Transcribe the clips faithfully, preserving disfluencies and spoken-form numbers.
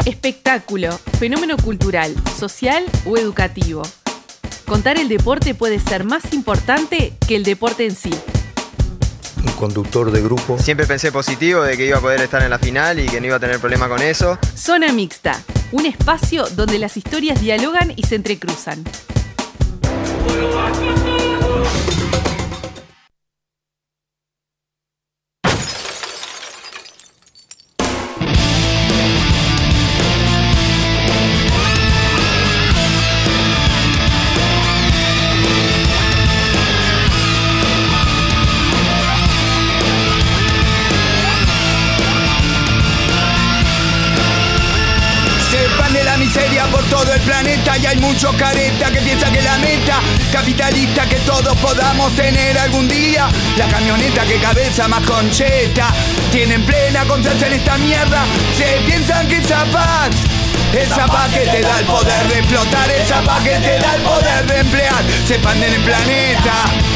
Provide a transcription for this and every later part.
Espectáculo, fenómeno cultural, social o educativo. Contar el deporte puede ser más importante que el deporte en sí. Un conductor de grupo. Siempre pensé positivo de que iba a poder estar en la final y que no iba a tener problema con eso. Zona Mixta, un espacio donde las historias dialogan y se entrecruzan. Por todo el planeta y hay muchos caretas que piensan que la meta capitalista que todos podamos tener algún día. La camioneta que cabeza más concheta tienen plena confianza en esta mierda. Se piensan que es Zapaz, el Zapaz que te da el poder de explotar, el Zapaz que te da el poder de emplear. Se expanden el planeta.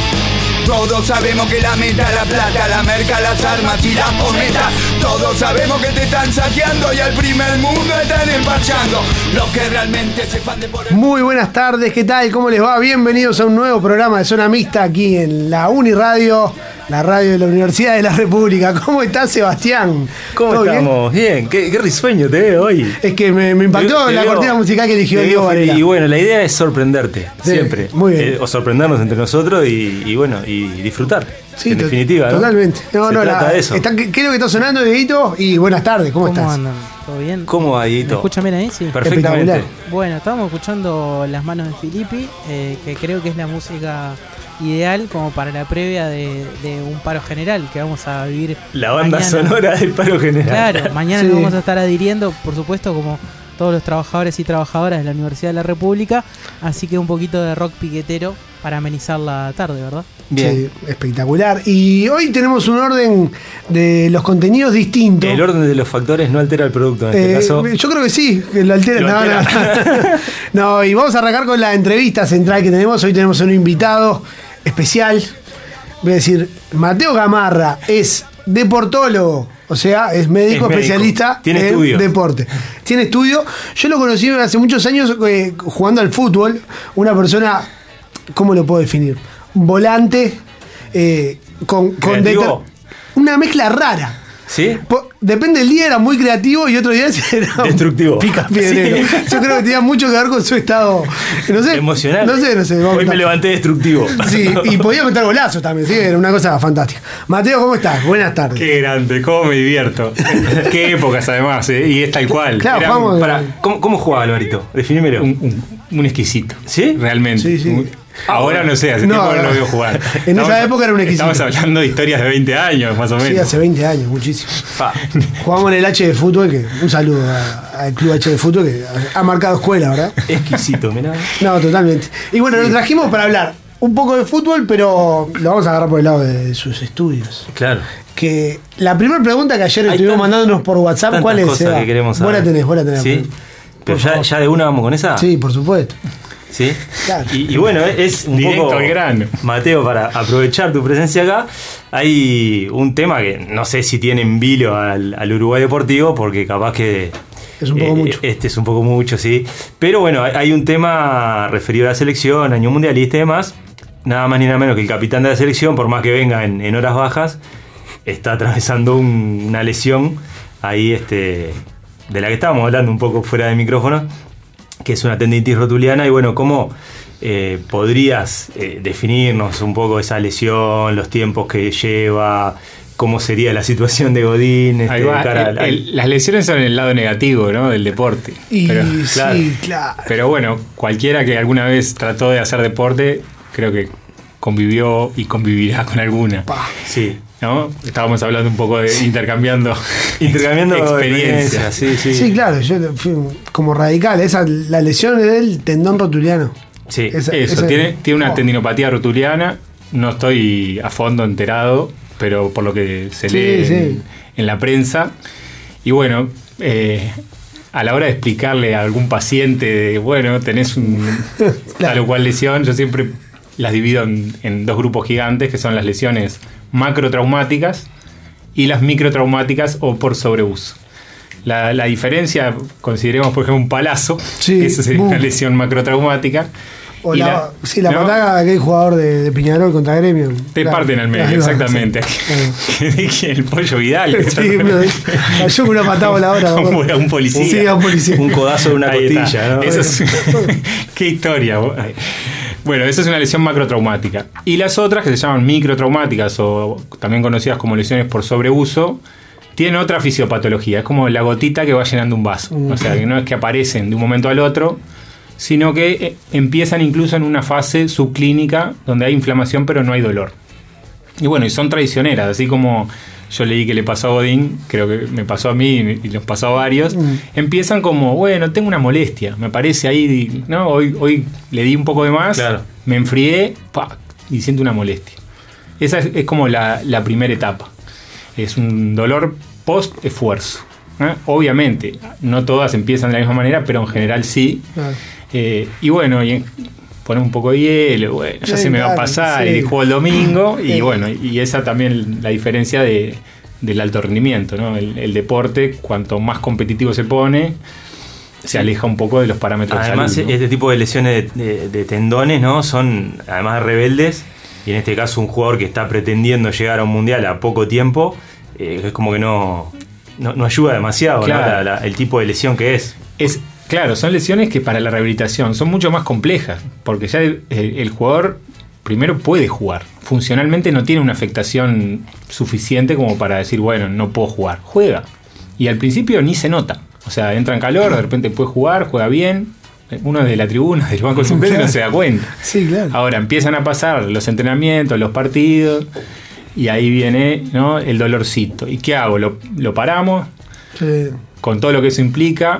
Todos sabemos que la meta es la plata, la merca, las armas y las cometas. Todos sabemos que te están saqueando y al primer mundo están empachando. Los que realmente se expanden por el... Muy buenas tardes, ¿qué tal? ¿Cómo les va? Bienvenidos a un nuevo programa de Zona Mixta aquí en la Uniradio, la radio de la Universidad de la República. ¿Cómo estás, Sebastián? ¿Cómo estamos? Bien, bien. ¿Qué, qué risueño te veo hoy. Es que me, me impactó te, te la veo, cortina musical que eligió Diego Varela. Y bueno, la idea es sorprenderte, sí, siempre. Muy bien. Eh, o sorprendernos entre nosotros y, y bueno, y disfrutar. Sí, en to- definitiva, ¿no? Totalmente. No, Se no, trata la, de eso. Está, ¿qué es lo que está sonando, Dieguito? Y buenas tardes, ¿cómo, ¿Cómo estás? andan? ¿Todo bien? ¿Cómo va, Dieguito? ¿Me escuchan bien ahí? Sí. Perfectamente. Bueno, estábamos escuchando Las Manos de Filippi, eh, que creo que es la música ideal como para la previa de, de un paro general que vamos a vivir. La banda mañana. sonora del paro general. Claro, mañana Sí. nos vamos a estar adhiriendo, por supuesto, como todos los trabajadores y trabajadoras de la Universidad de la República, así que un poquito de rock piquetero para amenizar la tarde, ¿verdad? Bien. Sí, espectacular. Y hoy tenemos un orden de los contenidos distintos. El orden de los factores no altera el producto en este Eh, caso. yo creo que sí, que lo altera. Lo No, altera. no, no. Y vamos a arrancar con la entrevista central que tenemos. Hoy tenemos un invitado especial. Voy a decir, Mateo Gamarra es deportólogo, o sea, es médico, Es médico. especialista Tiene en estudios. deporte. Tiene estudio. Yo lo conocí hace muchos años eh, jugando al fútbol. Una persona, ¿cómo lo puedo definir? Volante, eh, con, con ¿Creativo? deter- una mezcla rara. ¿Sí? Po- Depende del día, era muy creativo y otro día era Destructivo. pica piedrero. Sí. Yo creo que tenía mucho que ver con su estado, no sé, Emocional. No sé, no sé. vamos a Hoy me contar. levanté destructivo. Sí, y podía meter golazos también, sí, era una cosa fantástica. Mateo, ¿cómo estás? Buenas tardes. Qué grande, cómo me divierto. Qué épocas además, ¿eh? Y es tal cual. Claro, Era jugamos- un, Pará, ¿cómo, ¿Cómo jugaba Alvarito? Definímelo. un, un- un exquisito. ¿Sí? Realmente. Sí, sí. Muy- Ahora no sé, hace No, tiempo que no no. lo veo jugar. En esa época era un exquisito. Estamos hablando de historias de veinte años, más o menos. Sí, hace veinte años, muchísimo. Pa. Jugamos en el H de fútbol, que un saludo a- al club H de fútbol que ha marcado escuela, ¿verdad? Exquisito, mirá. No, totalmente. Y bueno, lo trajimos para hablar un poco de fútbol, pero lo vamos a agarrar por el lado de sus estudios. Claro. Que la primera pregunta que ayer Hay estuvimos tan- mandándonos por WhatsApp, tantas ¿cuál es? cosas Seba? que queremos Vos la saber. tenés, vos la tenés. Sí. Pero Por ya, favor. ya de una vamos con esa. Sí, por supuesto. ¿Sí? Claro. Y, y bueno, es un Directo poco, al grano. Mateo, para aprovechar tu presencia acá, hay un tema que no sé si tiene en vilo al, al Uruguay Deportivo, porque capaz que Es un poco eh, mucho. este es un poco mucho, sí. Pero bueno, hay, hay un tema referido a la selección, año mundialista y demás. Nada más ni nada menos que el capitán de la selección, por más que venga en, en horas bajas, está atravesando un- una lesión ahí este, de la que estábamos hablando un poco fuera de micrófono, que es una tendinitis rotuliana. Y bueno, ¿cómo eh, podrías eh, definirnos un poco esa lesión, los tiempos que lleva, cómo sería la situación de Godín? Este, Ahí va. de cara El- al- el- las lesiones son el lado negativo, ¿no? Del deporte. Y Pero, claro. sí, claro. pero bueno, cualquiera que alguna vez trató de hacer deporte, creo que convivió y convivirá con alguna. Pa. Sí. ¿No? Estábamos hablando un poco de intercambiando Intercambiando experiencias. experiencias, sí, sí. Sí, claro, yo fui como radical. Esa, la lesión es del tendón rotuliano. Sí. Esa- Eso, esa- tiene, tiene una oh. tendinopatía rotuliana. No estoy a fondo enterado, pero por lo que se Sí, lee sí. En, en la prensa. Y bueno, eh, a la hora de explicarle a algún paciente, de, bueno, tenés un tal o cual lesión, yo siempre las divido en, en dos grupos gigantes, que son las lesiones macrotraumáticas y las microtraumáticas o por sobreuso. La, la diferencia, consideremos por ejemplo un palazo, Sí, que eso sería boom. una lesión macrotraumática. O Y la, la- sí, la ¿no? patada de aquel jugador de, de Peñarol contra Gremio. Te Claro. parten al medio, Ahí va, exactamente. sí. Que el pollo Vidal. Sí, uno de- cayó con una patada voladora. me acuerdo. Un, un policía. Sí, a un policía. Un codazo de una Ahí está. costilla, ¿no? Eso es- Qué historia. Bueno, eso es una lesión macrotraumática. Y las otras, que se llaman microtraumáticas o también conocidas como lesiones por sobreuso, tienen otra fisiopatología. Es como la gotita que va llenando un vaso. O sea, que no es que aparecen de un momento al otro, sino que eh, empiezan incluso en una fase subclínica donde hay inflamación pero no hay dolor. Y bueno, y son traicioneras, así como yo leí que le pasó a Godín, creo que me pasó a mí y nos pasó a varios. Mm. Empiezan como, bueno, tengo una molestia, me parece ahí, ¿no? Hoy, hoy le di un poco de más, Claro. me enfrié, ¡pac! Y siento una molestia. Esa es, es como la, la primera etapa. Es un dolor post-esfuerzo. ¿eh? Obviamente, no todas empiezan de la misma manera, pero en general sí. Claro. Eh, y bueno, y poner un poco de hielo, bueno, ya Sí, se me va a claro, pasar, sí. y juego el domingo, y Sí. bueno, y esa también la diferencia de, del alto rendimiento, ¿no? El, el deporte, cuanto más competitivo se pone, se aleja un poco de los parámetros Además, de salud, ¿no? este tipo de lesiones de, de- de tendones, ¿no? Son además rebeldes. Y en este caso, un jugador que está pretendiendo llegar a un mundial a poco tiempo, eh, es como que no, no, no ayuda demasiado, ¿no? Claro. La- la- el tipo de lesión que es. Es, claro, son lesiones que para la rehabilitación son mucho más complejas, porque ya el, el- el jugador primero puede jugar. Funcionalmente no tiene una afectación suficiente como para decir, bueno, no puedo jugar. Juega. Y al principio ni se nota. O sea, entra en calor, de repente puede jugar, juega bien. Uno de la tribuna, del banco de suplentes, no se da cuenta. Sí, claro. Ahora empiezan a pasar los entrenamientos, los partidos, y ahí viene, ¿no? El dolorcito. ¿Y qué hago? ¿Lo, lo paramos? Sí. Con todo lo que eso implica,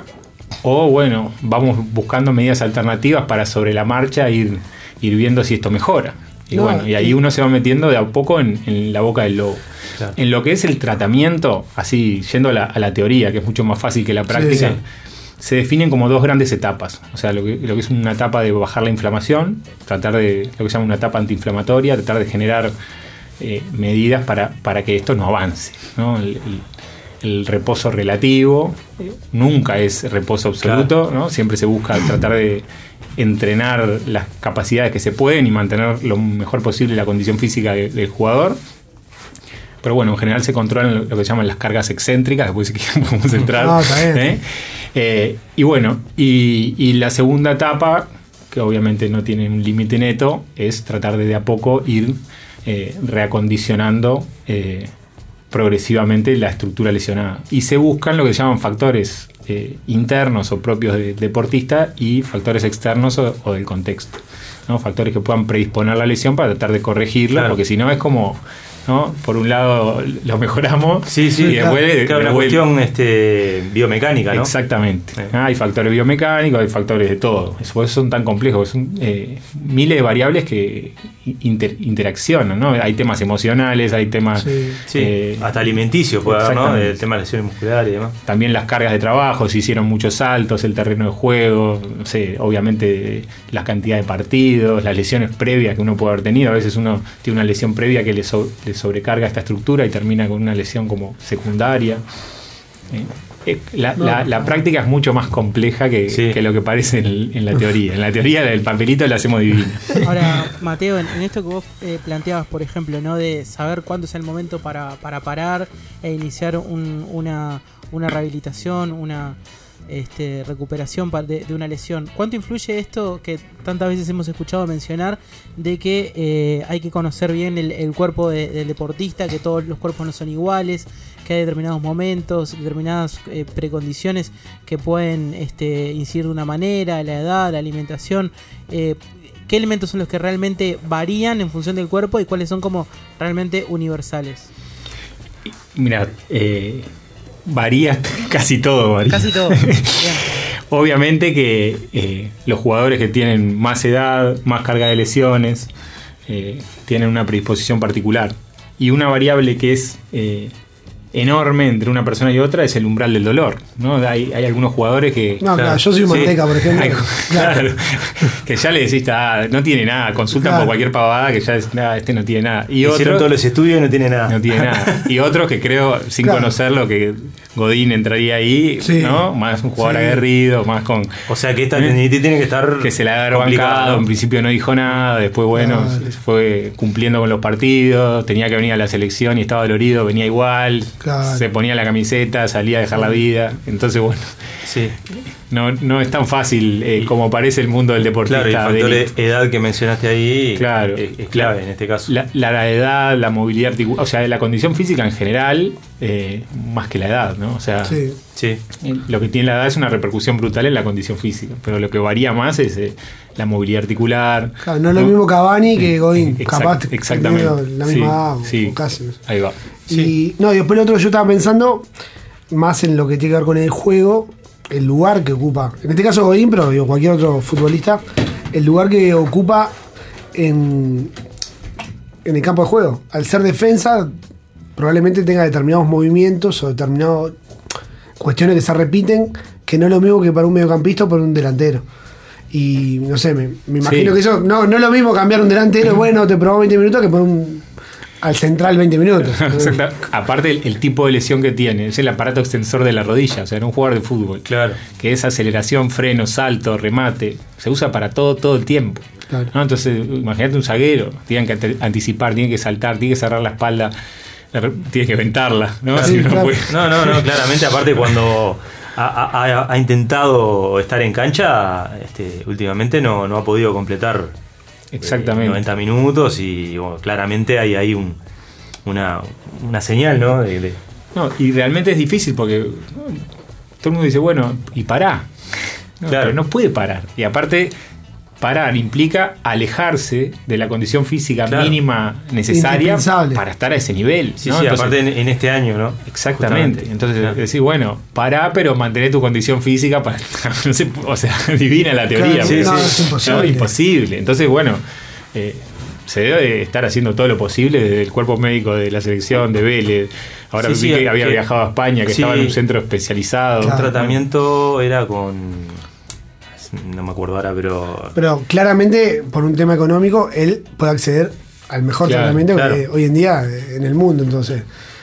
o bueno, vamos buscando medidas alternativas para sobre la marcha ir, ir viendo si esto mejora. Y No, bueno, y ahí y- uno se va metiendo de a poco en, en la boca del lobo. Claro. En lo que es el tratamiento, así yendo a la, a la teoría, que es mucho más fácil que la práctica, sí. se definen como dos grandes etapas. O sea, lo que, lo que es una etapa de bajar la inflamación, tratar de, lo que se llama una etapa antiinflamatoria, tratar de generar eh, medidas para, para que esto no avance, ¿no? El, el- el reposo relativo eh, nunca es reposo absoluto, ¿no? Siempre se busca tratar de entrenar las capacidades que se pueden y mantener lo mejor posible la condición física de- del jugador. Pero bueno, en general se controlan lo, lo que se llaman las cargas excéntricas, después si quieren podemos entrar. No, está bien. ¿eh? Eh, y bueno, y, y la segunda etapa, que obviamente no tiene un límite neto, es tratar de de a poco ir eh, reacondicionando eh, progresivamente la estructura lesionada. Y se buscan lo que se llaman factores eh, internos o propios del deportista y factores externos o, o del contexto, ¿no? Factores que puedan predisponer la lesión para tratar de corregirla, Claro. porque si no es como, ¿no? Por un lado lo mejoramos Sí, sí, y después claro, una después- cuestión este, biomecánica, ¿no? Exactamente. Sí. Ah, hay factores biomecánicos, hay factores de todo. Eso, por eso son tan complejos. Son eh, miles de variables que inter- interaccionan, ¿no? Hay temas emocionales, hay temas... Sí. Sí, eh, hasta alimenticios puede haber, ¿no? exactamente. El tema de lesiones musculares y demás. También las cargas de trabajo, se hicieron muchos saltos, el terreno de juego, no sé, obviamente la cantidad de partidos, las lesiones previas que uno puede haber tenido. A veces uno tiene una lesión previa que le, so- le sobrecarga esta estructura y termina con una lesión como secundaria. Eh, eh, la, No, la- la práctica es mucho más compleja que, Sí. que lo que parece en, en la teoría. En la teoría del papelito la hacemos divina. Ahora, Mateo, en, en esto que vos eh, planteabas, por ejemplo, ¿no? De saber cuándo es el momento para, para parar e iniciar un- una, una rehabilitación, una este, recuperación pa- de, de una lesión. ¿Cuánto influye esto que tantas veces hemos escuchado mencionar de que eh, hay que conocer bien el, el cuerpo de- del deportista, que todos los cuerpos no son iguales, que hay determinados momentos, determinadas eh, precondiciones que pueden este, incidir de una manera, la edad, la alimentación? Eh, ¿Qué elementos son los que realmente varían en función del cuerpo y cuáles son como realmente universales? Mira, eh, varía casi todo. Varía. Casi todo. Bien. Obviamente que eh, los jugadores que tienen más edad, más carga de lesiones, eh, tienen una predisposición particular. Y una variable que es eh, enorme entre una persona y otra es el umbral del dolor, ¿no? Hay, hay algunos jugadores que... No, claro, claro yo soy un sí, manteca, por ejemplo. Hay, claro. claro, que ya le decís, ah, no tiene nada, consultan Claro. por cualquier pavada que ya es, ah, este no tiene nada. Y Hicieron otros, todos los estudios y no tiene nada. no tiene nada. Y otros que creo, sin Claro. conocerlo, que Godín entraría ahí, Sí. ¿no? Más un jugador Sí. aguerrido, más con... O sea que esta ¿Eh? tendinitis tiene que estar que se la ha complicada, bancado, ¿no? en principio no dijo nada, después bueno, Claro. fue cumpliendo con los partidos, tenía que venir a la selección y estaba dolorido, venía igual, Claro. se ponía la camiseta, salía a dejar la vida, entonces bueno, Sí. no, no es tan fácil eh, como parece el mundo del deportista. Claro, y el factor de de élite. edad que mencionaste ahí Claro. es, es clave en este caso. La, la, la edad, la movilidad articular, o sea, la condición física en general, eh, más que la edad, ¿no? O sea, Sí. Sí. lo que tiene la edad es una repercusión brutal en la condición física, pero lo que varía más es eh, la movilidad articular. Claro, no es lo mismo Cavani que Godín. Exact- Capaz que exactamente. tiene la misma Sí, edad, o- sí. o casi. Ahí va. Y, no, y después lo otro yo estaba pensando más en lo que tiene que ver con el juego, el lugar que ocupa. En este caso Godín, pero digo, cualquier otro futbolista, el lugar que ocupa en, en el campo de juego. Al ser defensa, probablemente tenga determinados movimientos o determinadas cuestiones que se repiten, que no es lo mismo que para un mediocampista o para un delantero. Y no sé, me, me imagino Sí. que eso no, no es lo mismo cambiar un delantero, bueno, te probó veinte minutos que poner un, al central veinte minutos. Exacto. Aparte el, el tipo de lesión que tiene, es el aparato extensor de la rodilla, o sea, en un jugador de fútbol. Claro. Que es aceleración, freno, salto, remate, se usa para todo, todo el tiempo. Claro. ¿No? Entonces, imagínate un zaguero, tienen que ante- anticipar, tiene que saltar, tiene que cerrar la espalda, tiene que ventarla, ¿no? Sí, Si no claro. puede- No, no, no, claramente, aparte cuando ha, ha- ha intentado estar en cancha, este, últimamente no, no ha podido completar eh, Exactamente. noventa minutos y bueno, claramente hay ahí un, una, una señal, ¿no? De, de- No, y realmente es difícil porque ¿no? todo el mundo dice, bueno, y pará. No, Claro. pero no puede parar. Y aparte, parar implica alejarse de la condición física Claro. mínima necesaria Indispensable. para estar a ese nivel. Sí, ¿no? sí, Entonces, aparte en, en este año, ¿no? exactamente. Justamente. Entonces, Claro. decir, bueno, pará, pero mantener tu condición física para. No sé, o sea, divina la teoría. Claro, pero- no, es imposible. no, imposible. Entonces, bueno. eh, se debe estar haciendo todo lo posible desde el cuerpo médico de la selección, de Vélez. Ahora Sí, vi sí, que había que- viajado a España, que sí. estaba en un centro especializado. El Claro. tratamiento era con. No me acuerdo ahora, pero. Pero claramente, por un tema económico, él puede acceder al mejor Claro, tratamiento claro. que hoy en día eh, en el mundo. Entonces,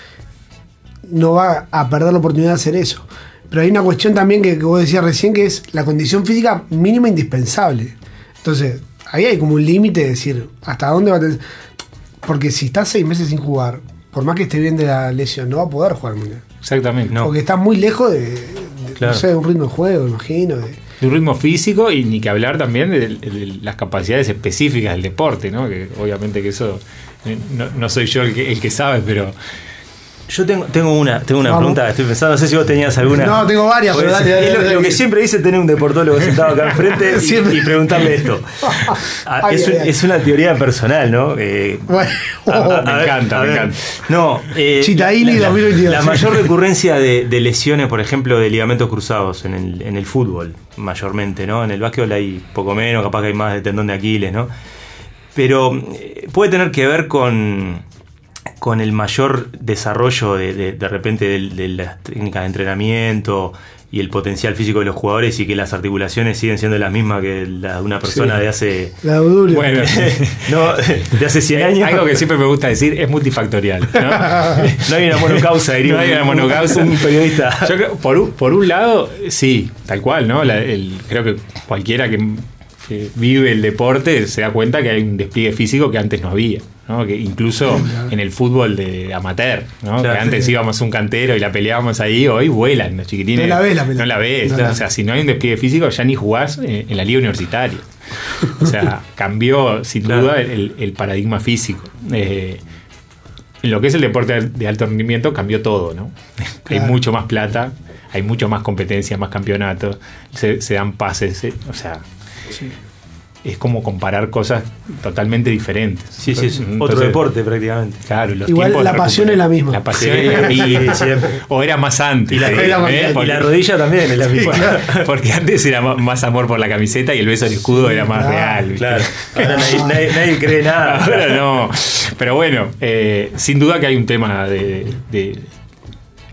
no va a perder la oportunidad de hacer eso. Pero hay una cuestión también que, que vos decías recién, que es la condición física mínima indispensable. Entonces, ahí hay como un límite de decir, ¿hasta dónde va a tener? Porque si estás seis meses sin jugar, por más que esté bien de la lesión, no va a poder jugar al mundial. Exactamente. No. Porque está muy lejos de, de, Claro. no sé, de un ritmo de juego, imagino. de- De un ritmo físico y ni que hablar también de, de las capacidades específicas del deporte, ¿no? Que obviamente que eso eh, no, no soy yo el que, el que sabe, pero Yo tengo, tengo una, tengo una Vamos. pregunta, estoy pensando, no sé si vos tenías alguna. No, tengo varias, pero Pues, dale, dale, es lo, dale, lo que dale. siempre dice tener un deportólogo sentado acá enfrente y, Siempre. y preguntarle esto. Ah, Ay, es, ay, un- ay. es una teoría personal, ¿no? Eh, Bueno, a- a Me ver, encanta, a me ver. encanta. No, eh, Chitaini la, dos mil veintidós. la mayor recurrencia de, de lesiones, por ejemplo, de ligamentos cruzados en el, en el fútbol, mayormente, ¿no? En el básquetbol hay poco menos, capaz que hay más de tendón de Aquiles, ¿no? Pero eh, puede tener que ver con, con el mayor desarrollo de, de, de repente de, de las técnicas de entrenamiento y el potencial físico de los jugadores y que las articulaciones siguen siendo las mismas que la de una persona Sí. de hace La Obdulio. bueno, no, de hace cien años. algo que siempre me gusta decir es multifactorial, ¿no? No hay una monocausa, diría No hay una un- monocausa. un periodista. Yo creo, por, un- por un lado, sí, tal cual, ¿no? La- el- creo que cualquiera que, que vive el deporte se da cuenta que hay un despliegue físico que antes no había, ¿no? Que incluso en el fútbol de amateur, ¿no? Claro, que antes sí. íbamos a un cantero y la peleábamos ahí, hoy vuelan los chiquitines. No la ves la pelota. No la ves. No la O sea, si no hay un despliegue físico, ya ni jugás eh, en la liga universitaria. O sea, cambió sin Claro. duda el, el paradigma físico. Eh, en lo que es el deporte de alto rendimiento cambió todo, ¿no? Hay Claro. mucho más plata, hay mucho más competencia, más campeonatos, se, se dan pases, se- o sea, es como comparar cosas totalmente diferentes. Sí, sí, es Entonces, otro deporte prácticamente. Claro, los Igual tiempos la de pasión recuperación- es la misma. La pasión Sí, es la misma. sí, siempre. O era más antes. Y la, ¿eh? y la- ¿Eh? y Porque- la rodilla también es la misma. Porque antes era ma- más amor por la camiseta y el beso al escudo era más claro, real. ¿viste? Claro. Ahora nadie, nadie- nadie cree nada. Ahora no. Pero bueno, eh, sin duda que hay un tema de, de-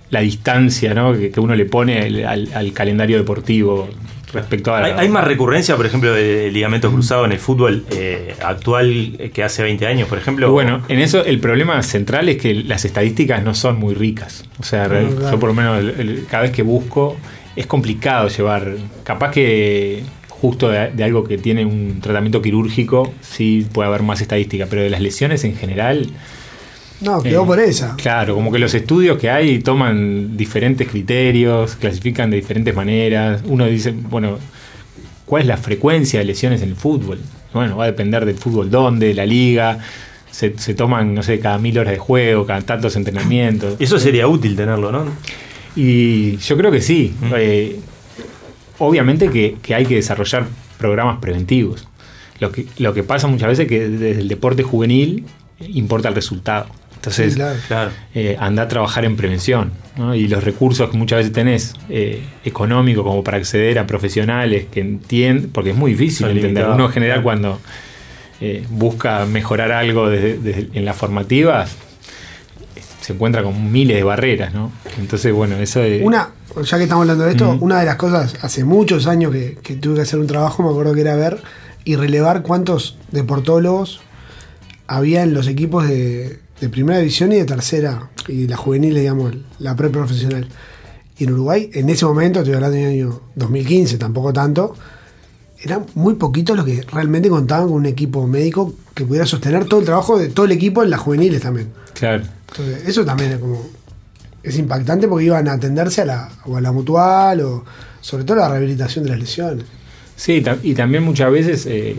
la distancia, ¿no? que, que uno le pone al, al, al calendario deportivo respecto a... ¿Hay, hay más recurrencia, por ejemplo, de ligamento cruzado en el fútbol eh, actual que hace veinte años, por ejemplo? Bueno, en eso el problema central es que las estadísticas no son muy ricas. O sea, No, yo claro. por lo menos el, el, cada vez que busco es complicado llevar... Capaz que justo de, de algo que tiene un tratamiento quirúrgico sí puede haber más estadística, pero de las lesiones en general... No, quedó Eh, por esa. Claro, como que los estudios que hay toman diferentes criterios, clasifican de diferentes maneras. Uno dice, bueno, ¿cuál es la frecuencia de lesiones en el fútbol? Bueno, va a depender del fútbol dónde, la liga. Se, se toman, no sé, cada mil horas de juego, cada tantos entrenamientos. Eso sería útil tenerlo, ¿no? Y yo creo que sí. Mm. Eh, obviamente que, que hay que desarrollar programas preventivos. Lo que, lo que pasa muchas veces es que desde el deporte juvenil importa el resultado. Entonces, Sí, claro. Claro. eh, anda a trabajar en prevención, ¿no? Y los recursos que muchas veces tenés eh, económicos como para acceder a profesionales que entienden, porque es muy difícil Son entender. limitados, Uno en general claro. cuando eh, busca mejorar algo desde- desde- en las formativas eh, se encuentra con miles de barreras, ¿no? Entonces, bueno, eso de... Una, ya que estamos hablando de esto, Ujú. una de las cosas, hace muchos años que, que tuve que hacer un trabajo, me acuerdo que era ver y relevar cuántos deportólogos había en los equipos de, de primera división y de tercera, y la juvenil, digamos, la preprofesional. Y en Uruguay, en ese momento, estoy hablando del año dos mil quince, tampoco tanto, eran muy poquitos los que realmente contaban con un equipo médico que pudiera sostener todo el trabajo de todo el equipo en las juveniles también. Claro. Entonces, eso también es como es impactante porque iban a atenderse a la, o a la mutual o sobre todo a la rehabilitación de las lesiones. Sí, ta- y también muchas veces eh,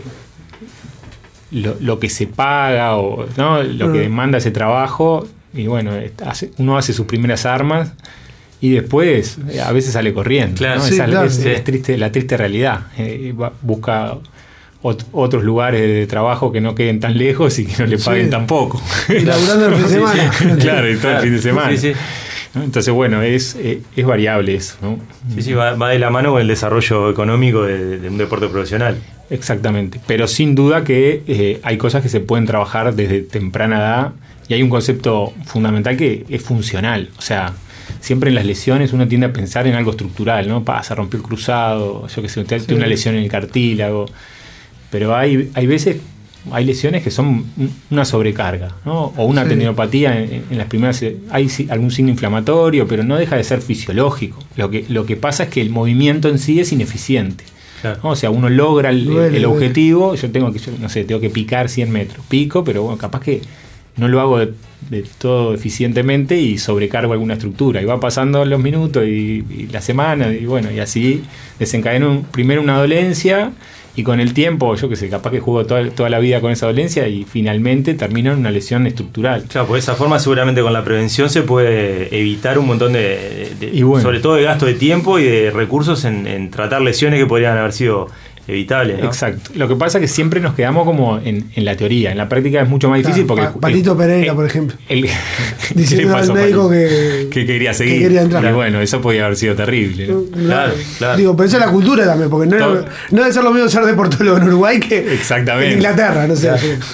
lo, lo que se paga o ¿no? lo que Mm. demanda ese trabajo, y bueno, est- hace- uno hace sus primeras armas y después eh, a veces sale corriendo. Claro, ¿no? sí, Esa claro, es, sí. es triste, la triste realidad. Eh, va- busca ot- otros lugares de trabajo que no queden tan lejos y que no le Sí. paguen tan poco. Y laburando el fin de Sí, semana. sí. Claro, y todo el Claro. fin de semana. Sí, sí. ¿No? Entonces, bueno, es, eh, es variable eso, ¿no? Sí, sí, va, va de la mano con el desarrollo económico de, de un deporte profesional. Exactamente, pero sin duda que eh, hay cosas que se pueden trabajar desde temprana edad y hay un concepto fundamental que es funcional. O sea, siempre en las lesiones uno tiende a pensar en algo estructural, ¿no? Pa, se rompió el cruzado, yo qué sé, usted tiene una lesión en el cartílago, pero hay, hay veces, hay lesiones que son un- una sobrecarga, ¿no? O una Sí. tendinopatía en, en las primeras, eh, hay si- algún signo inflamatorio, pero no deja de ser fisiológico. Lo que, lo que pasa es que el movimiento en sí es ineficiente. Claro. ¿no? O sea, uno logra el, Duele, el duele. objetivo, yo tengo que, yo, no sé, tengo que picar cien metros, pico, pero bueno, capaz que no lo hago de, de todo eficientemente y sobrecargo alguna estructura. Y va pasando los minutos y, y la semana, y bueno, y así desencadeno un- primero una dolencia, y con el tiempo, yo qué sé, capaz que juego toda, toda la vida con esa dolencia y finalmente termino en una lesión estructural. Claro, pues de esa forma seguramente con la prevención se puede evitar un montón de, de- Y bueno. sobre todo de gasto de tiempo y de recursos en, en tratar lesiones que podrían haber sido evitables, ¿no? Exacto. Lo que pasa es que siempre nos quedamos como en, en la teoría. En la práctica es mucho más difícil Claro, porque... Pa- Patito el- Pereira, el- por ejemplo. el- Diciendo ¿Qué le al pasó, médico Patito? que, que quería seguir. que quería entrar. Y bueno, eso podía haber sido terrible, ¿no? Claro, claro. Digo, pero eso es la cultura también, porque no, Todo- es- no debe ser lo mismo ser deportólogo en Uruguay que Exactamente. en Inglaterra, no sé.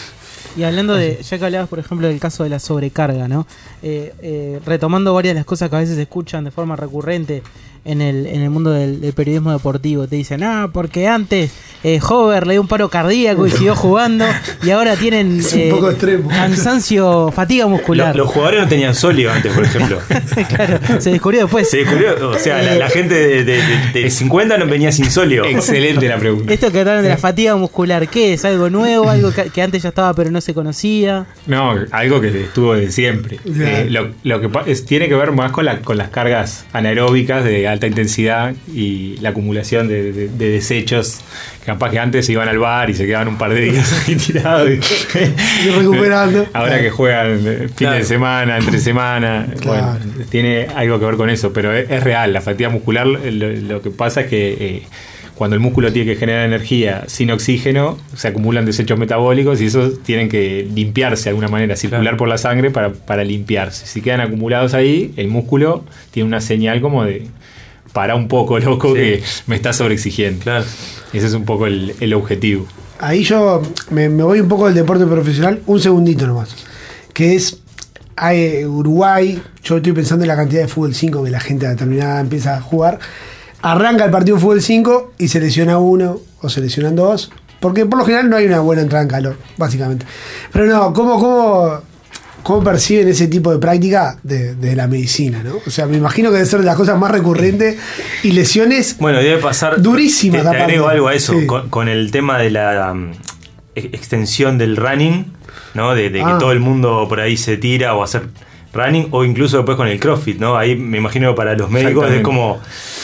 Y hablando de, ya que hablabas, por ejemplo, del caso de la sobrecarga, ¿no? Eh, eh, retomando varias de las cosas que a veces se escuchan de forma recurrente en el, en el mundo del, del periodismo deportivo. Te dicen, ah, porque antes eh, Hover le dio un paro cardíaco y siguió jugando, y ahora tienen Es un eh, poco extremo. cansancio, fatiga muscular. Lo- los jugadores no tenían sóleo antes, por ejemplo. Claro, se descubrió después. Se descubrió, o sea, la, la gente de, de, de- de cincuenta no venía sin sóleo. Excelente la pregunta. Esto que hablaron de la fatiga muscular, ¿qué es? ¿Algo nuevo? ¿Algo que, que antes ya estaba pero no se conocía? No, algo que estuvo de siempre. Claro. Eh, lo, lo que pa- es, tiene que ver más con, la, con las cargas anaeróbicas de alta intensidad y la acumulación de, de- de desechos. Capaz que antes se iban al bar y se quedaban un par de días ahí tirados. Y, Y recuperando. Ahora Claro. que juegan eh, fin Claro. de semana, entre semana, Claro. bueno, tiene algo que ver con eso, pero es, es real. La fatiga muscular, lo, lo que pasa es que eh, cuando el músculo tiene que generar energía sin oxígeno, se acumulan desechos metabólicos y esos tienen que limpiarse de alguna manera, circular Claro. por la sangre para, para limpiarse. Si quedan acumulados ahí, el músculo tiene una señal como de para un poco, loco, Sí. que me está sobreexigiendo. Claro. Ese es un poco el, el objetivo. Ahí yo me, me voy un poco del deporte profesional, un segundito nomás. Que es, hay Uruguay, yo estoy pensando en la cantidad de fútbol cinco que la gente determinada empieza a jugar. Arranca el partido de fútbol cinco y se lesiona uno o se lesionan dos, porque por lo general no hay una buena entrada en calor, básicamente. Pero no, ¿cómo, cómo, cómo perciben ese tipo de práctica de, de la medicina, ¿no? O sea, me imagino que debe ser de las cosas más recurrentes y lesiones bueno, debe pasar durísimas. Te, te agrego aparte. algo a eso, Sí. con, con el tema de la um, extensión del running, ¿no? De, de que Ah. todo el mundo por ahí se tira o hacer running, o incluso después con el CrossFit, ¿no? Ahí me imagino que para los médicos es como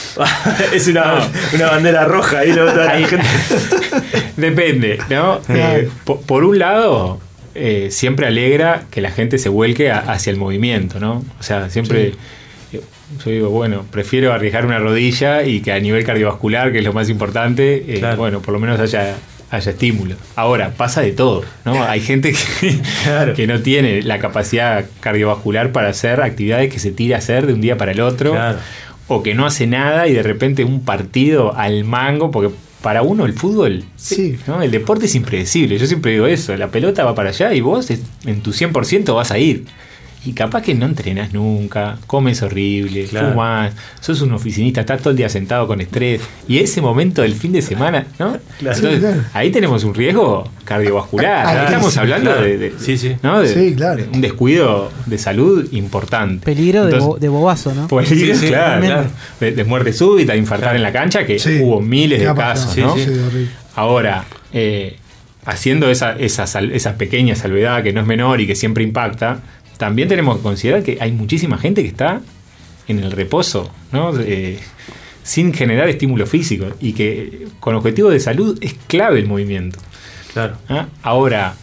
es una, No. una bandera roja ahí, ¿no? Toda la gente. Depende, ¿no? Eh, po- por un lado, eh, siempre alegra que la gente se vuelque a- hacia el movimiento, ¿no? O sea, siempre eh, yo digo, bueno, prefiero arriesgar una rodilla y que a nivel cardiovascular, que es lo más importante, eh, Claro. bueno, por lo menos haya, haya estímulo. Ahora, pasa de todo, ¿no? Hay gente que, Claro. que no tiene la capacidad cardiovascular para hacer actividades que se tira a hacer de un día para el otro. Claro. O que no hace nada y de repente un partido al mango, porque para uno el fútbol, Sí. ¿no? El deporte es impredecible. Yo siempre digo eso, la pelota va para allá y vos en tu cien por ciento vas a ir. Y capaz que no entrenás nunca, comes horrible, Claro. fumás, sos un oficinista, estás todo el día sentado con estrés. Y ese momento del fin de semana, ¿no? Claro. Entonces, Sí, claro. ahí tenemos un riesgo cardiovascular. Ah, Ahí estamos sí, hablando claro. de, de- Sí, sí. ¿no? de- Sí, claro. de un descuido de salud importante. Peligro de, Entonces, bo- de bobazo, ¿no? pues Sí, sí, sí, claro, totalmente. claro. De, de muerte súbita, de infartar Claro. en la cancha, que Sí. hubo miles ¿Qué de ha pasado? casos, Sí, ¿no? sí. horrible. Ahora, eh, haciendo esa, esa, sal- esa pequeña salvedad que no es menor y que siempre impacta, también tenemos que considerar que hay muchísima gente que está en el reposo, ¿no? Eh, sin generar estímulo físico y que con objetivo de salud es clave el movimiento. Claro. ¿Ah? Ahora,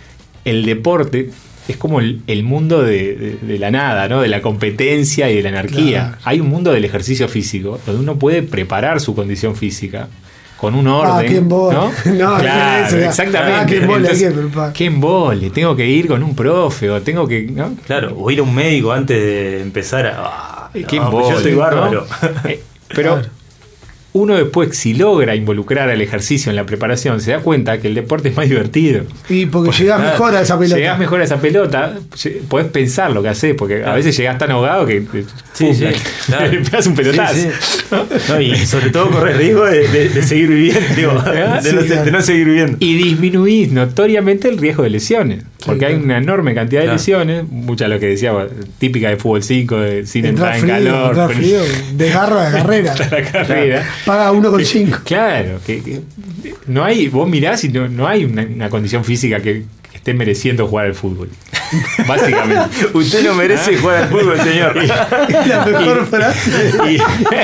el deporte es como el, el mundo de, de- de la nada, ¿no? De la competencia y de la anarquía. Claro. Hay un mundo del ejercicio físico donde uno puede preparar su condición física con un Ah, orden. qué embole. ¿no? No, claro, eso, ya. exactamente. Ah, qué embole, Entonces, hay que preparar. qué embole, tengo que ir con un profe o tengo que. ¿no? Claro, o ir a un médico antes de empezar a. ah, Qué no, pues embole, yo estoy bárbaro. ¿no? Eh, pero Claro. uno después, si logra involucrar al ejercicio en la preparación, se da cuenta que el deporte es más divertido. Y porque llegás claro, mejor a esa pelota. Llegás mejor a esa pelota, lle- podés pensar lo que haces, porque a Claro. veces llegás tan ahogado que eh, Sí, pum, sí, le- claro. le pegas un pelotazo. Sí, sí. No, y sobre todo corres riesgo de, de- de seguir viviendo, digo, de, no, Sí, se- claro. de no seguir viviendo. Y disminuís notoriamente el riesgo de lesiones, porque hay claro. una enorme cantidad de Claro. lesiones, muchas de lo que decía, típica de fútbol cinco, de, sin Entrar entrar en frío, calor, entrar pero- frío, desgarro la carrera. la carrera. Paga uno con cinco. Claro, que, que no hay, vos mirás y no, no hay una, una condición física que, que esté mereciendo jugar al fútbol. Básicamente. Usted no merece jugar al fútbol, señor. La mejor frase. Y-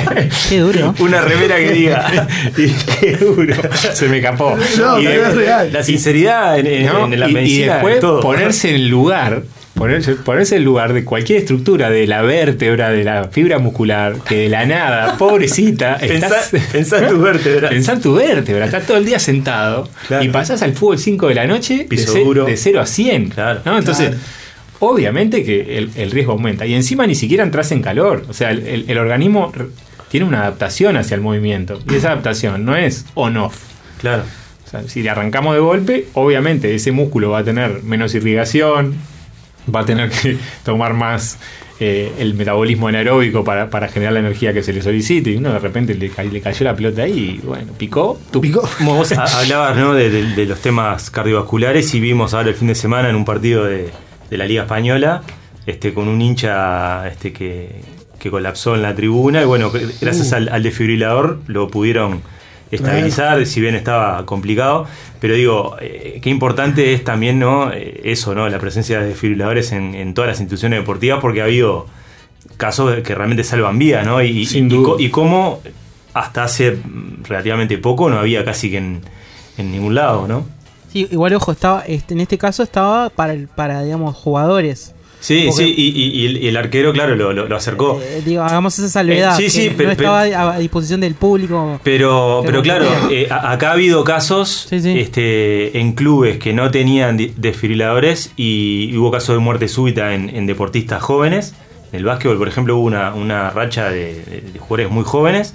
Qué duro. Una remera que diga. y qué duro. Se me escapó. No, y, pero de- es real. La sinceridad en, en- ¿no? en la Y- y medicina. después es todo. ponerse en el lugar. Ponerse, ponerse en el lugar de cualquier estructura, de la vértebra, de la fibra muscular, que de la nada, pobrecita, Pensá, estás, pensá en tus vértebras. pensá en tu vértebra, estás todo el día sentado Claro. y pasás al fútbol cinco de la noche de, Piso ce- duro. de cero a cien. Claro. ¿no? Entonces, Claro. obviamente que el, el riesgo aumenta. Y encima ni siquiera entras en calor. O sea, el, el- el organismo r- tiene una adaptación hacia el movimiento. Y esa adaptación no es on-off. Claro. O sea, si le arrancamos de golpe, obviamente ese músculo va a tener menos irrigación, va a tener que tomar más eh, el metabolismo anaeróbico para, para generar la energía que se le solicite. Y uno de repente le, ca- le cayó la pelota ahí y bueno, picó. tu- Picó. Como vos ha- hablabas, ¿no? de, de- de los temas cardiovasculares y vimos ahora el fin de semana en un partido de, de la Liga Española este, con un hincha este, que, que colapsó en la tribuna y bueno, que gracias Uh. al, al desfibrilador lo pudieron estabilizar, si bien estaba complicado, pero digo, eh, qué importante es también, ¿no? Eh, eso, ¿no? La presencia de desfibriladores en, en todas las instituciones deportivas porque ha habido casos que realmente salvan vidas, ¿no? Y, Sin y, duda. co- y cómo hasta hace mm, relativamente poco no había casi que en, en ningún lado, ¿no? Sí, igual, ojo, estaba este, en este caso estaba para, el- para digamos, jugadores. Sí, Porque- sí, y, y- y el, y el arquero, claro, lo, lo- lo acercó. Eh, digo, hagamos esa salvedad. Eh, sí, sí, que pero- no estaba a disposición del público. Pero, Pero pero claro, bueno. eh, a- acá ha habido casos Sí, sí. Este, en clubes que no tenían di- desfibriladores y hubo casos de muerte súbita en, en deportistas jóvenes. En el básquetbol, por ejemplo, hubo una, una racha de, de- de jugadores muy jóvenes.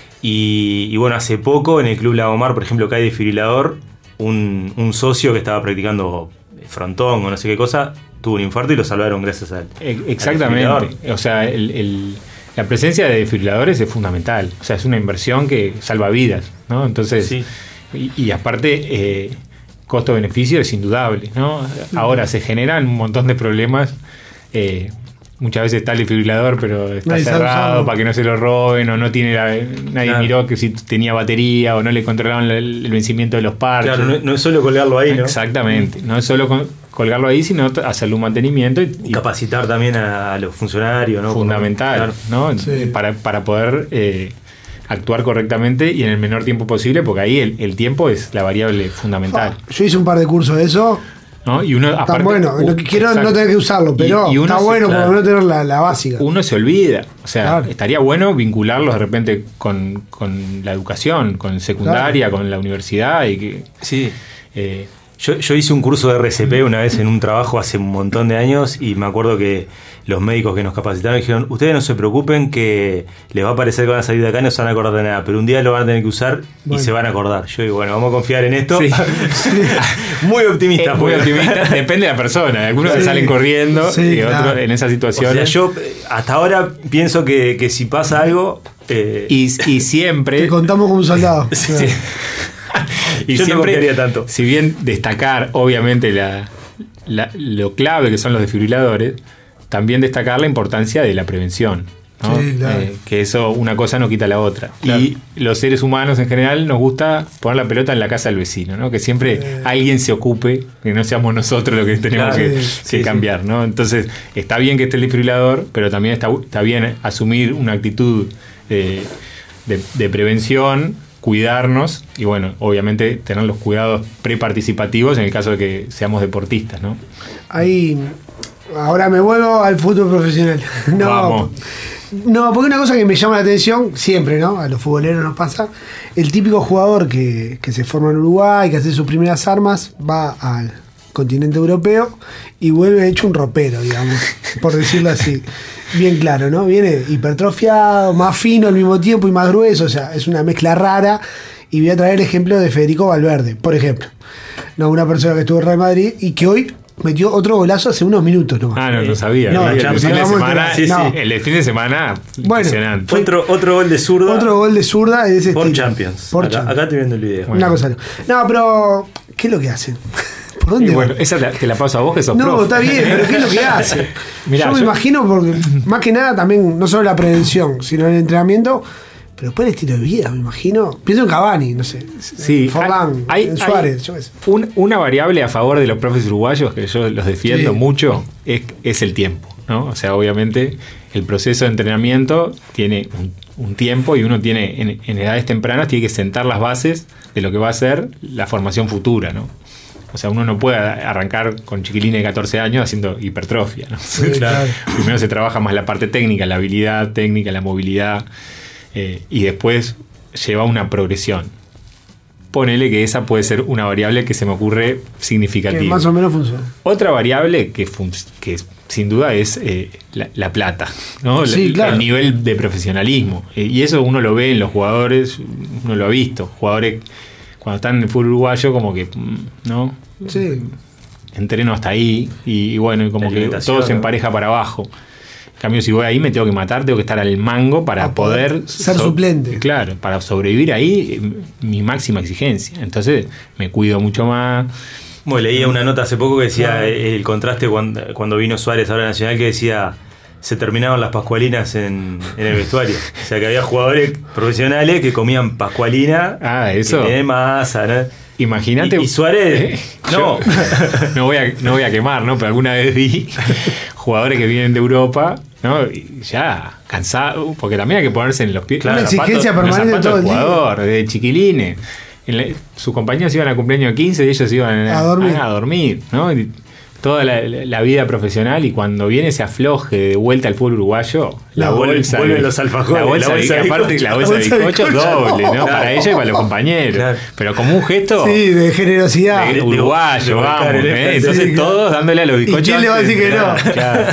Y, y bueno, hace poco en el Club Lagomar, por ejemplo, cae desfibrilador, un, un socio que estaba practicando frontón o no sé qué cosa, tuvo un infarto y lo salvaron gracias al. Exactamente. Al o sea, el, el, la presencia de desfibriladores es fundamental. O sea, es una inversión que salva vidas, ¿no? Entonces, sí. y, y aparte, eh, costo-beneficio es indudable, ¿no? Ahora se generan un montón de problemas. Eh, muchas veces está el desfibrilador, pero está nadie cerrado para que no se lo roben, o no tiene la, nadie claro. miró que si tenía batería, o no le controlaban el, el vencimiento de los parches. Claro, no, no es solo colgarlo ahí, ¿no? Exactamente, no es solo con, colgarlo ahí, sino hacerle un mantenimiento y, y capacitar también a, a los funcionarios, ¿no? Fundamental, claro. ¿no? Sí. Para, para poder eh, actuar correctamente y en el menor tiempo posible, porque ahí el, el tiempo es la variable fundamental. Yo hice un par de cursos de eso. ¿No? Y uno, está aparte, bueno, uh, quiero exacto. no tener que usarlo, pero y, y está se, bueno claro. por no tener la, la básica. Uno se olvida, o sea, claro. estaría bueno vincularlos de repente con, con la educación, con secundaria, claro. con la universidad y que sí. Eh, yo, yo hice un curso de R C P una vez en un trabajo hace un montón de años y me acuerdo que los médicos que nos capacitaron dijeron, ustedes no se preocupen que les va a parecer que van a salir de acá y no se van a acordar de nada, pero un día lo van a tener que usar bueno. y se van a acordar. Yo digo, bueno, vamos a confiar en esto. Sí. Muy optimista. Es muy optimista, depende de la persona. Algunos sí. se salen corriendo sí, y otros claro. en esa situación. O sea, yo hasta ahora pienso que, que si pasa algo... Eh, y, y siempre... Te contamos como un soldado. sí. Y yo siempre, no quería tanto. Si bien destacar, obviamente, la, la, lo clave que son los desfibriladores, también destacar la importancia de la prevención, ¿no? Sí, claro. eh, que eso, una cosa no quita la otra. Claro. Y los seres humanos en general nos gusta poner la pelota en la casa del vecino, ¿no? Que siempre eh. alguien se ocupe, que no seamos nosotros los que tenemos claro, que, sí, que sí, cambiar, ¿no? Entonces, está bien que esté el desfibrilador, pero también está, está bien asumir una actitud eh, de, de prevención, cuidarnos y bueno, obviamente tener los cuidados preparticipativos en el caso de que seamos deportistas, ¿no? Ahí, ahora me vuelvo al fútbol profesional. No, Vamos. no, porque una cosa que me llama la atención, siempre, ¿no? A los futboleros nos pasa, el típico jugador que, que se forma en Uruguay, que hace sus primeras armas, va al continente europeo y vuelve hecho un ropero, digamos, por decirlo así. Bien claro, ¿no? Viene hipertrofiado, más fino al mismo tiempo y más grueso, o sea, es una mezcla rara. Y voy a traer el ejemplo de Federico Valverde, por ejemplo. No, una persona que estuvo en Real Madrid y que hoy metió otro golazo hace unos minutos nomás. Ah, no, no sabía. No, el, fin de semana, sí, no. sí, el fin de semana, bueno, impresionante. Otro, otro gol de zurda. Otro gol de zurda de ese por estilo. Champions. Por acá, Champions. Acá estoy viendo el video. Bueno. Una cosa no. No, pero ¿qué es lo que hacen? ¿Por dónde? Y bueno, esa te la, te la paso a vos que sos No, profe. está bien, pero ¿qué es lo que hace? Mirá, yo me yo... imagino, porque más que nada también, no solo la prevención, sino el entrenamiento, pero después el estilo de vida, me imagino. Pienso en Cavani, no sé. Sí, Forlán, hay, en Suárez, hay yo qué sé. Un, una variable a favor de los profes uruguayos, que yo los defiendo sí. mucho, es, es el tiempo, ¿no? O sea, obviamente el proceso de entrenamiento tiene un, un tiempo y uno tiene, en, en edades tempranas, tiene que sentar las bases de lo que va a ser la formación futura, ¿no? O sea, uno no puede arrancar con chiquilines de catorce años haciendo hipertrofia, ¿no? Sí, claro. Primero se trabaja más la parte técnica, la habilidad técnica, la movilidad, eh, y después lleva una progresión. Ponele que esa puede ser una variable que se me ocurre significativa. Que más o menos funciona. Otra variable que, fun- que sin duda es eh, la, la plata, ¿no? Sí, la, claro. El nivel de profesionalismo. Eh, y eso uno lo ve en los jugadores, uno lo ha visto. Jugadores cuando están en el fútbol uruguayo como que, ¿no? Sí. Entreno hasta ahí y, y bueno, como que todo se empareja para abajo. En cambio, si voy ahí me tengo que matar, tengo que estar al mango para a poder, poder ser so- suplente. Claro, para sobrevivir ahí, mi máxima exigencia. Entonces me cuido mucho más. Bueno, leía una nota hace poco que decía el contraste cuando, cuando vino Suárez ahora a Nacional, que decía se terminaban las pascualinas en, en el vestuario. O sea que había jugadores profesionales que comían pascualina, ah, eso. Que tiene masa, ¿no? Imagínate. Y, y Suárez, eh, no. no, voy a, no voy a quemar, ¿no? Pero alguna vez vi jugadores que vienen de Europa, ¿no? Y ya cansados, porque también hay que ponerse en los pies. Claro, los exigencia zapatos, permanente los zapatos todo el del día. jugador, de chiquilines. En la, sus compañeros iban a cumpleaños quince y ellos iban a, a dormir, a, a dormir, ¿no? Y toda la, la vida profesional, y cuando viene ese afloje de vuelta al fútbol uruguayo, la no, bolsa vuelven de, los alfajores, la bolsa, la bolsa de, de aparte bizcocho, la bolsa de bizcocho doble, ¿no? Claro. Para ellos y para los compañeros. Claro. Pero como un gesto sí, de generosidad. de, de uruguayo, de, de vamos. el, ¿eh? Entonces sí, todos claro. dándole a los bizcochos. ¿Y quién le va a decir que no? Claro.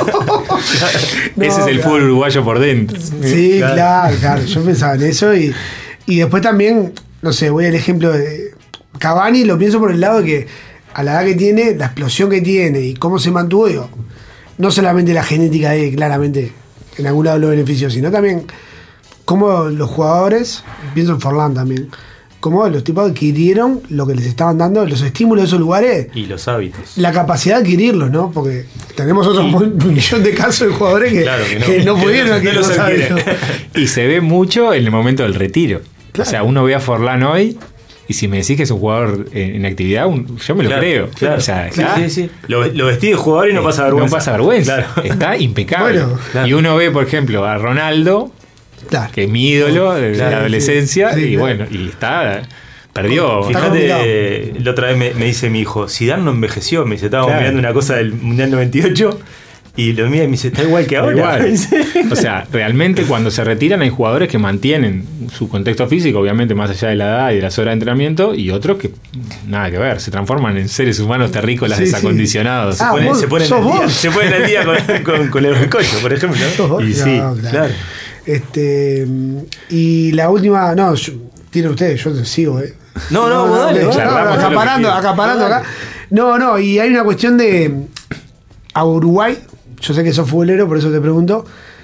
No, ese es el claro. fútbol uruguayo por dentro. Sí, claro, claro. claro. Yo pensaba en eso y, y después también, no sé, voy al ejemplo de Cavani, lo pienso por el lado de que a la edad que tiene, la explosión que tiene y cómo se mantuvo, digo, no solamente la genética de claramente en algún lado lo benefició, sino también cómo los jugadores, pienso en Forlán también, cómo los tipos adquirieron lo que les estaban dando, los estímulos de esos lugares. Y los hábitos. La capacidad de adquirirlos, ¿no? Porque tenemos otro y, millón de casos de jugadores que, claro que, no, que no pudieron adquirir los hábitos. Y se ve mucho en el momento del retiro. Claro. O sea, uno ve a Forlán hoy y si me decís que es un jugador en actividad, un, yo me lo claro, creo. Claro. O sea, sí, sí, sí. Lo, lo vestí de jugador y no pasa vergüenza. No pasa vergüenza. Claro. Está impecable. Bueno, claro. Y uno ve, por ejemplo, a Ronaldo, claro. que es mi ídolo de claro, la adolescencia, sí, sí, y claro. bueno, y está... Perdió. Fíjate, la otra vez me, me dice mi hijo, Zidane no envejeció. Me dice, estábamos claro. mirando una cosa del Mundial noventa y ocho y lo mira y me dice, está igual que ahora. Igual. O sea, realmente cuando se retiran hay jugadores que mantienen su contexto físico, obviamente más allá de la edad y de las horas de entrenamiento, y otros que nada que ver, se transforman en seres humanos terrícolas, sí, desacondicionados. Sí. Ah, se ponen, se ponen al día, se ponen al día con, con, con el bizcocho, por ejemplo. ¿No? Y sí, no, claro. claro. Este, y la última, no, yo, tiene ustedes, yo te sigo, eh. No, no, no, no, dale, no, no, no acaparando, acaparando acá. No, no, y hay una cuestión de a Uruguay, yo sé que sos futbolero, por eso te pregunto.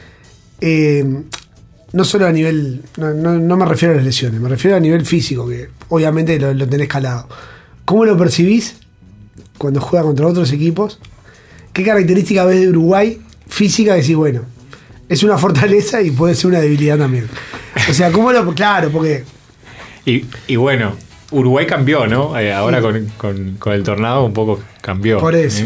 Eh, no solo a nivel, no, no, no me refiero a las lesiones, me refiero a nivel físico, que obviamente lo, lo tenés calado. ¿Cómo lo percibís cuando juega contra otros equipos? ¿Qué característica ves de Uruguay física que decís, bueno, es una fortaleza y puede ser una debilidad también? O sea, ¿cómo lo...? Claro, porque... Y, y bueno, Uruguay cambió, ¿no? Eh, ahora sí. con, con, con el tornado un poco cambió. Por eso. ¿eh?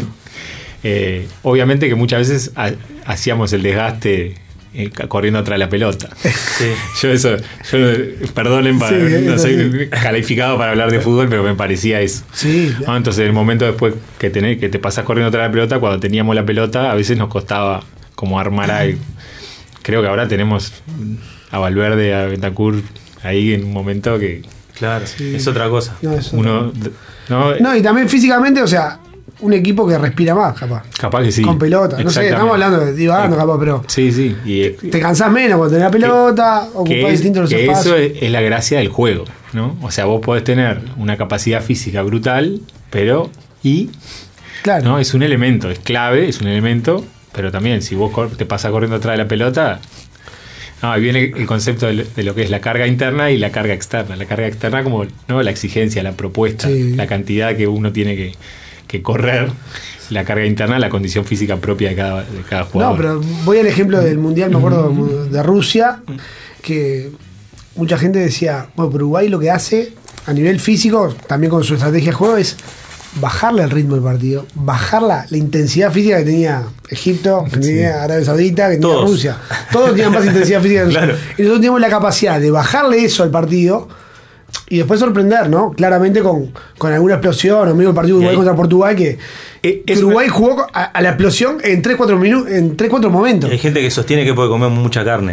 Eh, obviamente que muchas veces ha, hacíamos el desgaste eh, corriendo atrás de la pelota. Sí. Yo eso, yo, perdonen, para, sí, no soy sí. calificado para hablar de fútbol, pero me parecía eso. Sí, ¿no? Entonces, el momento después que, tenés, que te pasas corriendo atrás de la pelota, cuando teníamos la pelota, a veces nos costaba como armar algo. Creo que ahora tenemos a Valverde, a Bentancur ahí en un momento que... Claro, sí. es otra cosa. No, es otra. Uno, no, no, y también físicamente, o sea, un equipo que respira más, capaz. Capaz que sí. Con pelota. No sé, estamos hablando de divagando, capaz, pero... Sí, sí. Y, te cansás menos cuando tenés la pelota, ocupás distintos los espacios. Eso es, es la gracia del juego, ¿no? O sea, vos podés tener una capacidad física brutal, pero... Y... Claro. ¿no? Es un elemento, es clave, es un elemento, pero también si vos te pasas corriendo atrás de la pelota... No, ahí viene el concepto de lo que es la carga interna y la carga externa. La carga externa como, ¿no?, la exigencia, la propuesta, sí. la cantidad que uno tiene que, que correr. La carga interna, la condición física propia de cada, de cada jugador. No, pero voy al ejemplo del Mundial, me acuerdo, de Rusia, que mucha gente decía, bueno, pero Uruguay lo que hace a nivel físico, también con su estrategia de juego, es bajarle el ritmo del partido, bajar la, la intensidad física que tenía Egipto, que sí. tenía Arabia Saudita, que tenía Todos. Rusia. Todos tenían más intensidad física que claro. nosotros. Y nosotros teníamos la capacidad de bajarle eso al partido y después sorprender, ¿no? Claramente con, con alguna explosión, o mismo el partido de Uruguay contra Portugal, que, eh, que Uruguay una... jugó a, a la explosión en tres cuatro minutos, en tres cuatro momentos. Hay gente que sostiene que puede comer mucha carne.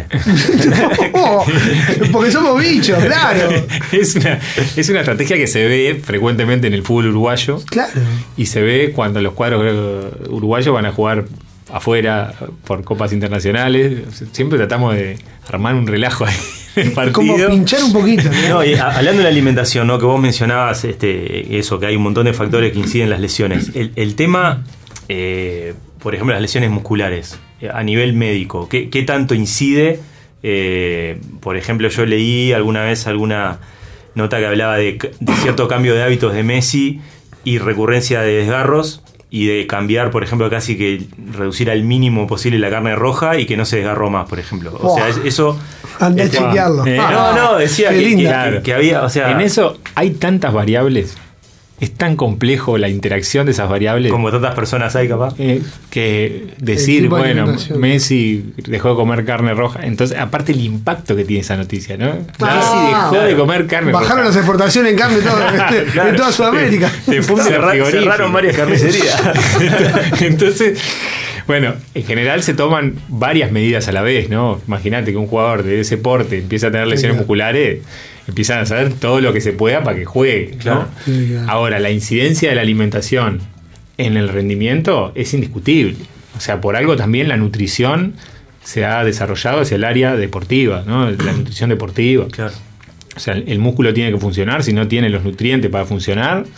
No, porque somos bichos, claro. Es una, es una estrategia que se ve frecuentemente en el fútbol uruguayo. Claro. Y se ve cuando los cuadros uruguayos van a jugar afuera por copas internacionales. Siempre tratamos de armar un relajo ahí en el partido. Como pinchar un poquito, ¿no? No, y a, hablando de la alimentación, ¿no?, que vos mencionabas este, eso, que hay un montón de factores que inciden en las lesiones. El, el tema, eh, por ejemplo, las lesiones musculares, a nivel médico, ¿qué, qué tanto incide? Eh, por ejemplo, yo leí alguna vez alguna nota que hablaba de, de cierto cambio de hábitos de Messi y recurrencia de desgarros, y de cambiar, por ejemplo, casi que reducir al mínimo posible la carne roja y que no se desgarró más, por ejemplo. O wow. sea, es, eso... Anda a chequearlo. Eh, no, no, decía que, que, que, que había... O sea, en eso hay tantas variables. Es tan complejo la interacción de esas variables. Como tantas personas hay, capaz. Eh, que decir, bueno, Messi dejó de comer carne roja. Entonces, aparte el impacto que tiene esa noticia, ¿no? Ah, Messi dejó de comer carne bajaron roja. Bajaron las exportaciones en carne todo, claro. en toda Sudamérica. Te, te Cerra, cerraron varias carnicerías. Entonces, bueno, en general se toman varias medidas a la vez, ¿no? Imagínate que un jugador de ese porte empieza a tener lesiones sí, musculares. Empiezan a hacer todo lo que se pueda para que juegue, ¿no? Claro. Sí, claro. Ahora, la incidencia de la alimentación en el rendimiento es indiscutible. O sea, por algo también la nutrición se ha desarrollado hacia el área deportiva, ¿no? La nutrición deportiva. Claro. O sea, el músculo tiene que funcionar, si no tiene los nutrientes para funcionar,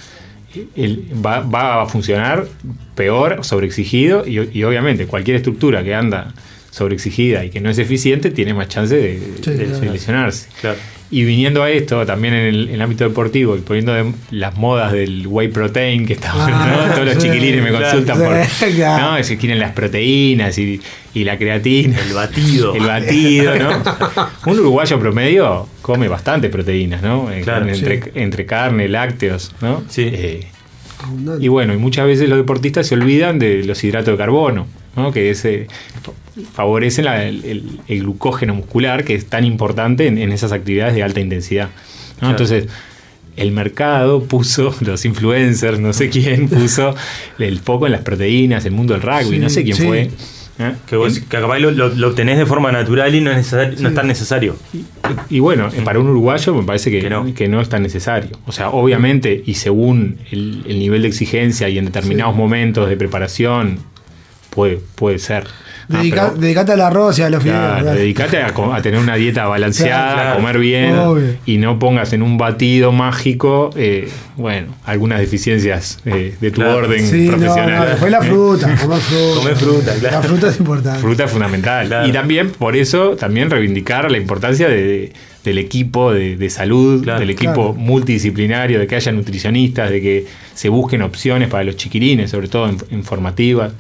el, va, va a funcionar peor, sobreexigido, y, y obviamente cualquier estructura que anda sobreexigida y que no es eficiente tiene más chance de, Sí, de, claro. de lesionarse. Claro. Y viniendo a esto, también en el, en el ámbito deportivo y poniendo de, las modas del whey protein, que está bueno, Ah, ¿no? Todos los sí, chiquilines me claro, consultan sí, por. claro. ¿No? Si quieren las proteínas y, y la creatina. El batido. El batido, ¿no? Un uruguayo promedio come bastante proteínas, ¿no? Eh, Claro, entre, sí. entre carne, lácteos, ¿no? Sí. Eh, Abundante. y bueno, y muchas veces los deportistas se olvidan de los hidratos de carbono, ¿no? Que ese, favorecen la- el, el- el glucógeno muscular, que es tan importante en, en esas actividades de alta intensidad, ¿no? Claro. Entonces, el mercado puso, los influencers, no sé quién, puso el foco en las proteínas, el mundo del rugby, Sí, no sé quién sí. fue. ¿eh? Que vos que capaz lo, lo, lo obtenés de forma natural y no es, necesar- no es tan necesario. Y, y bueno, para un uruguayo me parece que, Que no. que no es tan necesario. O sea, obviamente, y según el, el nivel de exigencia y en determinados Sí. momentos de preparación, puede, puede ser. Ah, Dedica- pero- dedicate al arroz y a los fideos. Claro, ¿verdad? dedicate a, co- a tener una dieta balanceada, Claro, a comer bien obvio. y no pongas en un batido mágico, eh, bueno, algunas deficiencias eh, de tu Claro. orden Sí, no, profesional. no, después la fruta, comer fruta. Comer fruta, claro. La fruta es importante. Fruta es fundamental. Claro. Y también, por eso, también reivindicar la importancia de, de- del equipo de, de salud, Claro. del equipo Claro. multidisciplinario, de que haya nutricionistas, de que se busquen opciones para los chiquilines, sobre todo en, en formativas.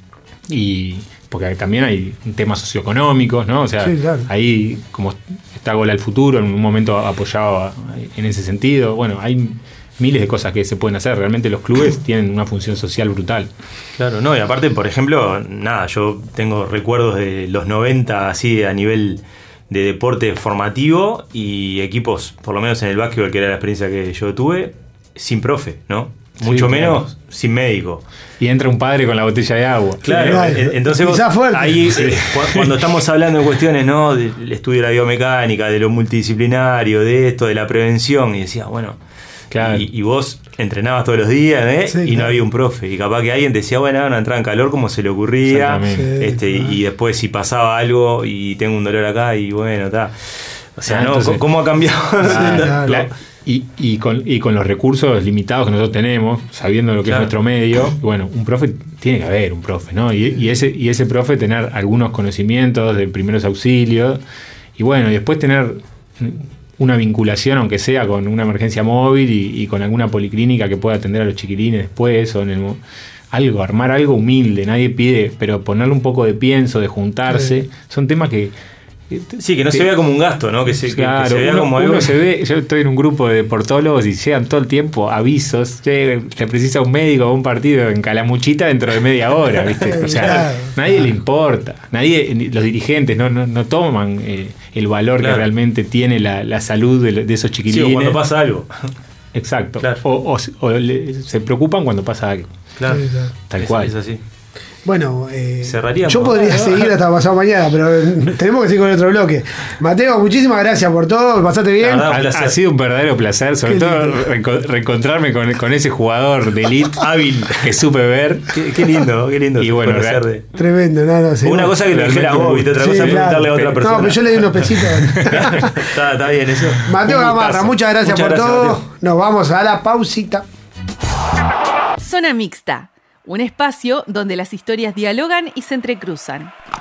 Y porque también hay temas socioeconómicos, ¿no? O sea, Sí, claro. ahí como está Gol al Futuro, en un momento apoyado a- en ese sentido. Bueno, hay miles de cosas que se pueden hacer. Realmente los clubes tienen una función social brutal. Claro, no, y aparte, por ejemplo, nada, yo tengo recuerdos de los noventa así a nivel de deporte formativo y equipos, por lo menos en el básquetbol, que era la experiencia que yo tuve, sin profe, ¿no? Mucho Sí, claro. menos sin médico. Y entra un padre con la botella de agua. Claro, Claro. en- entonces vos, Quizá fuerte. ahí eh, cu- cuando estamos hablando de cuestiones, ¿no? Del estudio de la biomecánica, de lo multidisciplinario, de esto, de la prevención, y decías, bueno, Claro. y, y vos entrenabas todos los días, ¿eh? Sí, y no claro. había un profe, y capaz que alguien decía, bueno, no entraba en calor como se le ocurría, Exactamente. Sí, este, claro. y después si pasaba algo y tengo un dolor acá, y bueno, está. O sea, Ah, ¿no? entonces- ¿Cómo ha cambiado? claro. La- y, y, con, y con los recursos limitados que nosotros tenemos, sabiendo lo que Claro. es nuestro medio, bueno, un profe, tiene que haber un profe, ¿no? Y, y ese, y ese profe tener algunos conocimientos de primeros auxilios, y bueno, y después tener una vinculación, aunque sea con una emergencia móvil y, y con alguna policlínica que pueda atender a los chiquilines después, o en el mo- algo, armar algo humilde, nadie pide, pero ponerle un poco de pienso, de juntarse, Sí. son temas que... Sí, que no se vea como un gasto, ¿no? Que se, que- que Claro, se vea uno, como uno algo. se ve, yo estoy en un grupo de deportólogos y llegan todo el tiempo avisos, che, te precisa un médico o un partido en Calamuchita dentro de media hora, ¿viste? O sea, Claro. nadie le importa, nadie, ni- los dirigentes no, no, no toman eh, el valor Claro. que realmente tiene la, la salud de, de esos Sí, chiquilines. o cuando pasa algo. Exacto. Claro. O, o- o le- se preocupan cuando pasa algo. Claro. Sí, claro. Tal Es- cual. Es así. Bueno, eh, Cerraríamos. yo podría seguir hasta pasado mañana, pero eh, tenemos que seguir con el otro bloque. Mateo, muchísimas gracias por todo, ¿me pasaste bien? La verdad, Ha, un placer. ha sido un verdadero placer, sobre Qué todo lindo. reenco- reencontrarme con, con ese jugador de elite hábil que supe ver. Qué, qué lindo, qué lindo. Y bueno, conocer real- de- Tremendo, no, no, sí, Una bueno. cosa que lo dijera vos, ¿viste? Otra Sí, cosa claro. preguntarle a otra persona. No, pero yo le di unos pesitos. está, está bien eso. Mateo Un Gamarra, gustazo. muchas gracias Muchas por gracias, todo. Mateo. Nos vamos a la pausita. Zona Mixta, un espacio donde las historias dialogan y se entrecruzan.